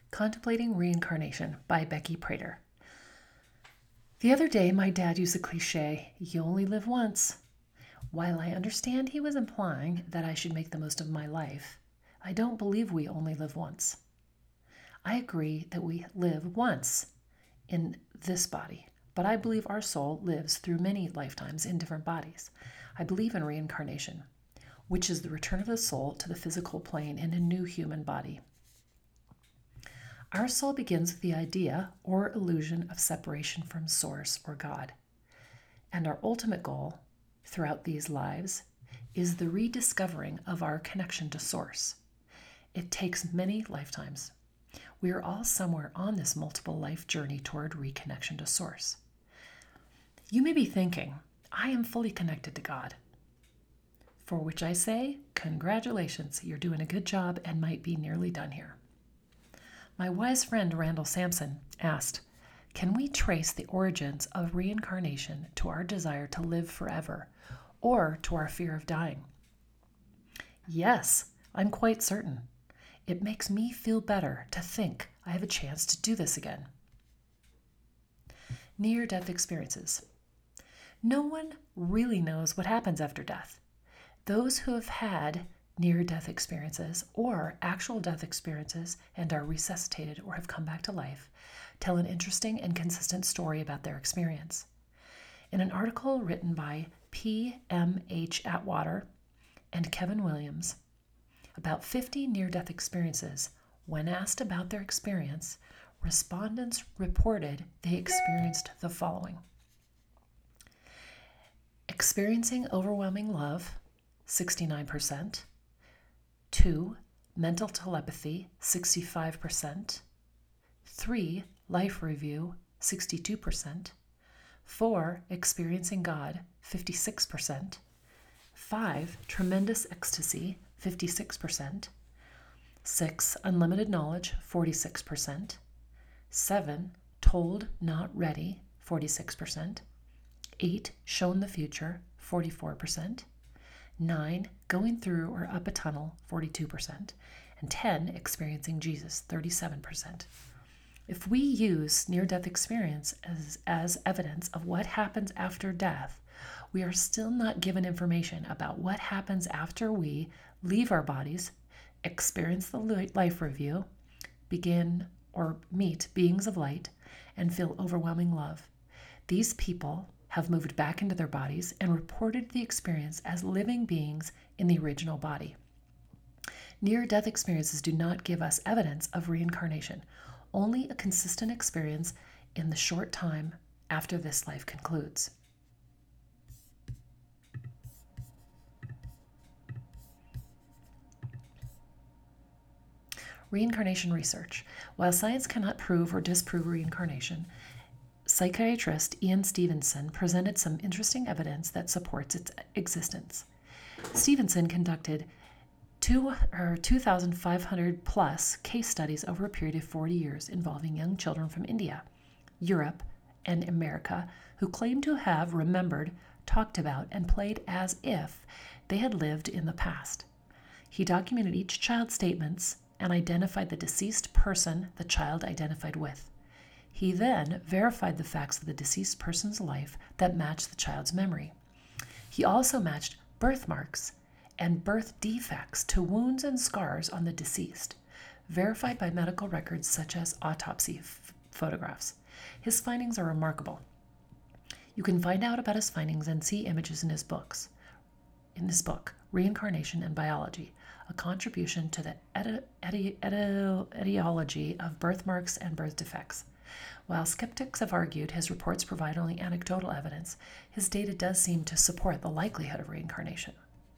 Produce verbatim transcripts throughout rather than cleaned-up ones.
Contemplating Reincarnation by Becky Prater. The other day, my dad used the cliche, "You only live once." While I understand he was implying that I should make the most of my life, I don't believe we only live once. I agree that we live once in this body, but I believe our soul lives through many lifetimes in different bodies. I believe in reincarnation, which is the return of the soul to the physical plane in a new human body. Our soul begins with the idea or illusion of separation from Source or God. And our ultimate goal throughout these lives is the rediscovering of our connection to Source. It takes many lifetimes. We are all somewhere on this multiple life journey toward reconnection to Source. You may be thinking, I am fully connected to God. For which I say, congratulations, you're doing a good job and might be nearly done here. My wise friend Randall Sampson asked, can we trace the origins of reincarnation to our desire to live forever or to our fear of dying? Yes, I'm quite certain. It makes me feel better to think I have a chance to do this again. Near-death experiences. No one really knows what happens after death. Those who have had near-death experiences or actual death experiences and are resuscitated or have come back to life tell an interesting and consistent story about their experience. In an article written by P M H Atwater and Kevin Williams about fifty near-death experiences, when asked about their experience, respondents reported they experienced the following. Experiencing overwhelming love, sixty-nine percent. Two, mental telepathy, sixty-five percent. Three, life review, sixty-two percent. Four, experiencing God, fifty-six percent. Five, tremendous ecstasy, fifty-six percent. Six, unlimited knowledge, forty-six percent. Seven, told not ready, forty-six percent. Eight, shown the future, forty-four percent. Nine, going through or up a tunnel, forty-two percent, and ten, experiencing Jesus, thirty-seven percent. If we use near-death experience as, as evidence of what happens after death, we are still not given information about what happens after we leave our bodies, experience the life review, begin or meet beings of light, and feel overwhelming love. These people have moved back into their bodies and reported the experience as living beings in the original body. Near-death experiences do not give us evidence of reincarnation, only a consistent experience in the short time after this life concludes. Reincarnation research. While science cannot prove or disprove reincarnation, psychiatrist Ian Stevenson presented some interesting evidence that supports its existence. Stevenson conducted two, or two thousand five hundred plus case studies over a period of forty years involving young children from India, Europe, and America who claimed to have remembered, talked about, and played as if they had lived in the past. He documented each child's statements and identified the deceased person the child identified with. He then verified the facts of the deceased person's life that matched the child's memory. He also matched birthmarks and birth defects to wounds and scars on the deceased, verified by medical records such as autopsy f- photographs. His findings are remarkable. You can find out about his findings and see images in his books. In his book, Reincarnation and Biology, a contribution to the eti- eti- eti- etiology of birthmarks and birth defects. While skeptics have argued his reports provide only anecdotal evidence, his data does seem to support the likelihood of reincarnation.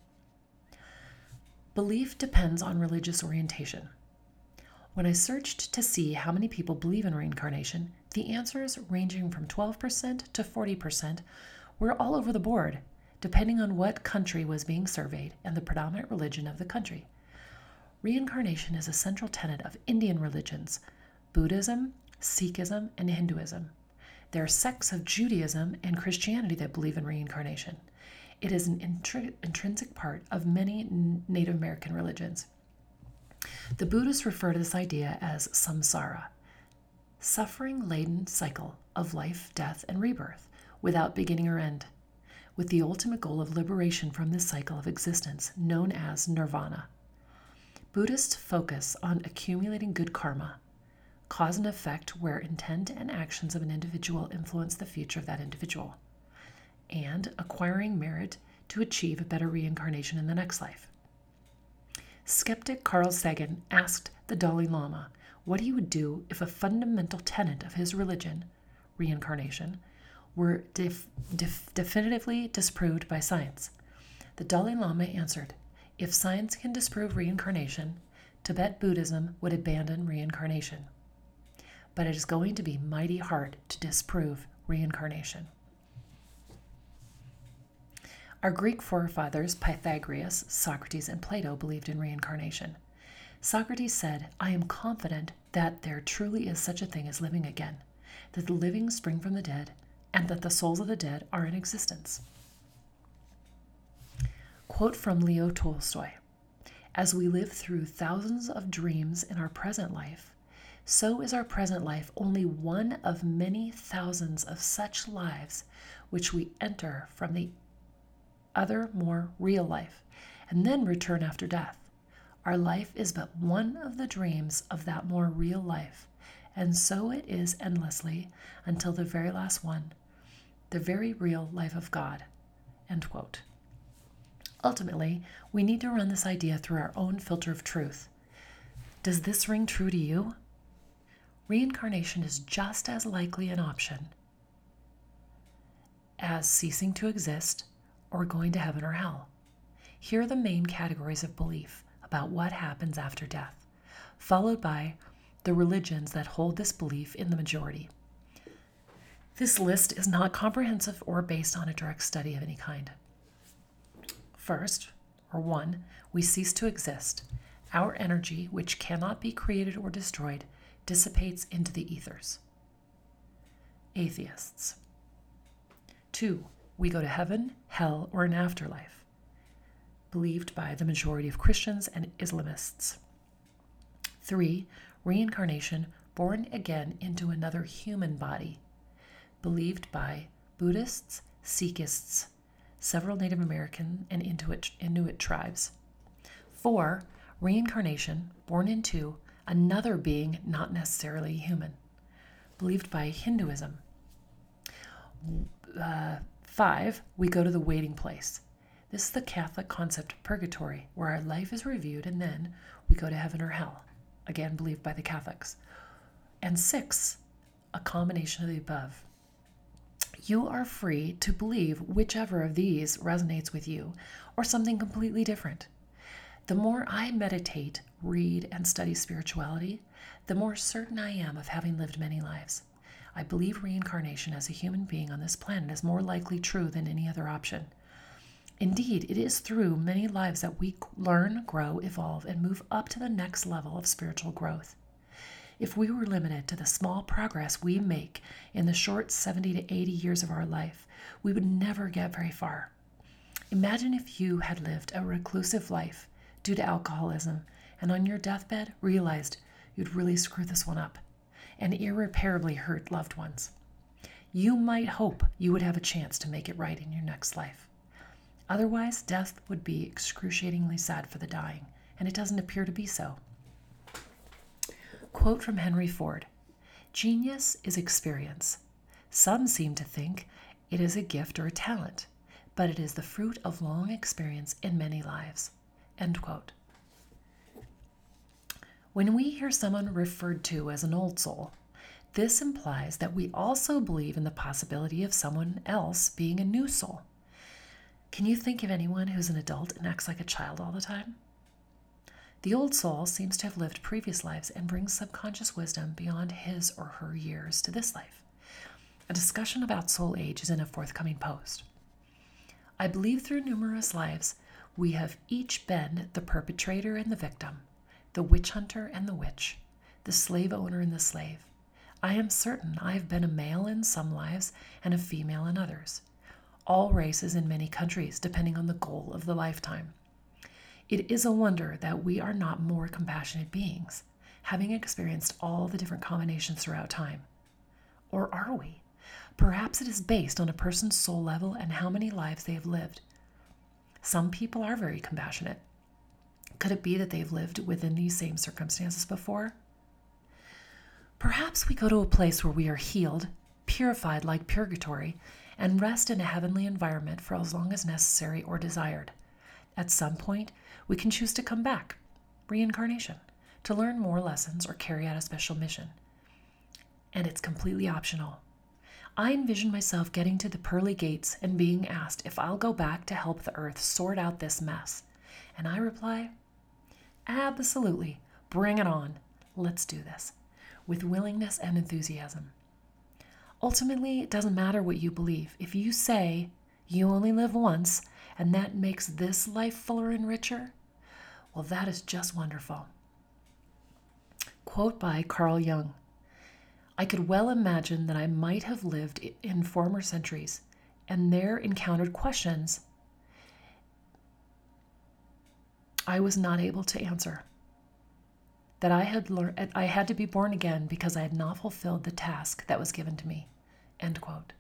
Belief depends on religious orientation. When I searched to see how many people believe in reincarnation, the answers, ranging from twelve percent to forty percent, were all over the board, depending on what country was being surveyed and the predominant religion of the country. Reincarnation is a central tenet of Indian religions, Buddhism, Sikhism, and Hinduism. There are sects of Judaism and Christianity that believe in reincarnation. It is an intri- intrinsic part of many Native American religions. The Buddhists refer to this idea as samsara, suffering-laden cycle of life, death, and rebirth without beginning or end, with the ultimate goal of liberation from this cycle of existence known as nirvana. Buddhists focus on accumulating good karma, cause and effect where intent and actions of an individual influence the future of that individual, and acquiring merit to achieve a better reincarnation in the next life. Skeptic Carl Sagan asked the Dalai Lama what he would do if a fundamental tenet of his religion, reincarnation, were def- def- definitively disproved by science. The Dalai Lama answered, "If science can disprove reincarnation, Tibet Buddhism would abandon reincarnation. But it is going to be mighty hard to disprove reincarnation." Our Greek forefathers, Pythagoras, Socrates, and Plato, believed in reincarnation. Socrates said, "I am confident that there truly is such a thing as living again, that the living spring from the dead, and that the souls of the dead are in existence." Quote from Leo Tolstoy, "As we live through thousands of dreams in our present life, so is our present life only one of many thousands of such lives which we enter from the other more real life, and then return after death. Our life is but one of the dreams of that more real life, and so it is endlessly until the very last one, the very real life of God." End quote. Ultimately, we need to run this idea through our own filter of truth. Does this ring true to you? Reincarnation is just as likely an option as ceasing to exist or going to heaven or hell. Here are the main categories of belief about what happens after death, followed by the religions that hold this belief in the majority. This list is not comprehensive or based on a direct study of any kind. First, or one, we cease to exist. Our energy, which cannot be created or destroyed, dissipates into the ethers. Atheists. Two, we go to heaven, hell, or an afterlife, believed by the majority of Christians and Islamists. Three, reincarnation, born again into another human body, believed by Buddhists, Sikhists, several Native American and Inuit, Inuit tribes. Four, reincarnation, born into another being not necessarily human, believed by Hinduism. Uh, five, we go to the waiting place. This is the Catholic concept of purgatory, where our life is reviewed and then we go to heaven or hell, again believed by the Catholics. And six, a combination of the above. You are free to believe whichever of these resonates with you, or something completely different. The more I meditate, read, and study spirituality, the more certain I am of having lived many lives. I believe reincarnation as a human being on this planet is more likely true than any other option. Indeed, it is through many lives that we learn, grow, evolve, and move up to the next level of spiritual growth. If we were limited to the small progress we make in the short seventy to eighty years of our life, we would never get very far. Imagine if you had lived a reclusive life due to alcoholism and on your deathbed realized you'd really screwed this one up and irreparably hurt loved ones. You might hope you would have a chance to make it right in your next life. Otherwise, death would be excruciatingly sad for the dying, and it doesn't appear to be so. Quote from Henry Ford, "Genius is experience. Some seem to think it is a gift or a talent, but it is the fruit of long experience in many lives." End quote. When we hear someone referred to as an old soul, this implies that we also believe in the possibility of someone else being a new soul. Can you think of anyone who's an adult and acts like a child all the time? The old soul seems to have lived previous lives and brings subconscious wisdom beyond his or her years to this life. A discussion about soul age is in a forthcoming post. I believe through numerous lives, we have each been the perpetrator and the victim, the witch hunter and the witch, the slave owner and the slave. I am certain I have been a male in some lives and a female in others. All races in many countries, depending on the goal of the lifetime. It is a wonder that we are not more compassionate beings, having experienced all the different combinations throughout time. Or are we? Perhaps it is based on a person's soul level and how many lives they have lived. Some people are very compassionate. Could it be that they've lived within these same circumstances before? Perhaps we go to a place where we are healed, purified like purgatory, and rest in a heavenly environment for as long as necessary or desired. At some point, we can choose to come back, reincarnation, to learn more lessons or carry out a special mission. And it's completely optional. I envision myself getting to the pearly gates and being asked if I'll go back to help the earth sort out this mess. And I reply, absolutely, bring it on. Let's do this, with willingness and enthusiasm. Ultimately, it doesn't matter what you believe. If you say you only live once and that makes this life fuller and richer, well, that is just wonderful. Quote by Carl Jung. I could well imagine that I might have lived in former centuries and there encountered questions I was not able to answer. That I had learned, I had to be born again because I had not fulfilled the task that was given to me. End quote.